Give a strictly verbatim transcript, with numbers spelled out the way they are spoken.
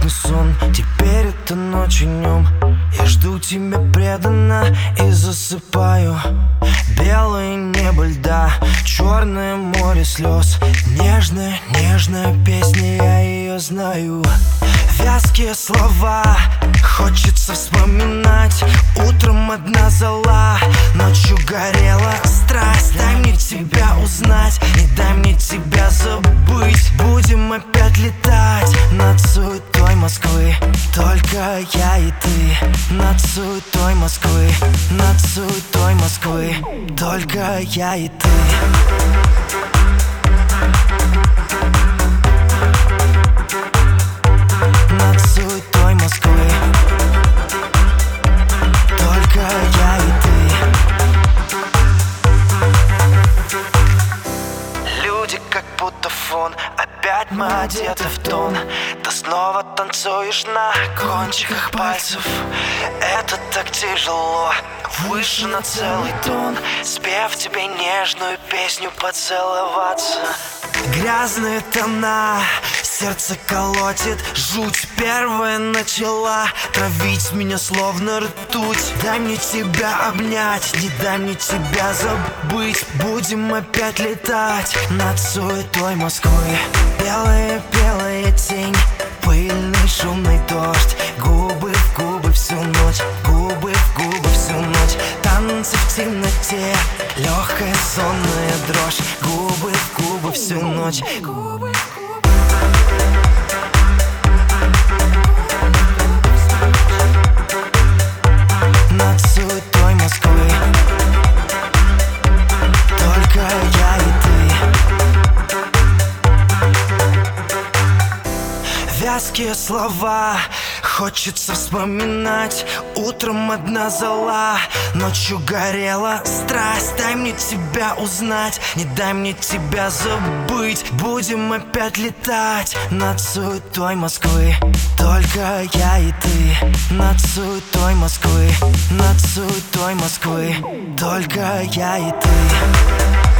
не сон, теперь это ночь и днем. Я жду тебя преданно и засыпаю. Белое небо льда, черное море слез. Нежная, нежная песня, я ее знаю. Вязкие слова, хочется вспоминать. Утром одна зола, ночью горела страсть. Дай мне тебя узнать, не дай мне тебя забыть. Будем опять летать над суетой Москвы. Только я и ты над суетой Москвы. Над суетой Москвы. Только я и ты. Над суетой Москвы. Только я и ты. Люди как будто фон, опять мы одеты в тон. Ты снова танцуешь на кончиках пальцев. Это так тяжело, выше на целый тон. Спев тебе нежную песню поцеловаться. Грязные тона, сердце колотит, жуть первая начала травить меня словно ртуть. Дай мне тебя обнять, не дай мне тебя забыть. Будем опять летать над суетой Москвы. Белая, белая тень, пыльный шумный дождь. Губы в губы всю ночь, губы в губы всю ночь. Танцы в темноте, легкая сонная дрожь. Губы в губы всю ночь. Губы в губы. Над суетой Москвы. Только я и ты. Вязкие слова, хочется вспоминать. Утром одна зола, ночью горела страсть. Дай мне тебя узнать, не дай мне тебя забыть. Будем опять летать над суетой Москвы. Только я и ты. Над суетой Москвы. Над суетой Москвы. Только я и ты.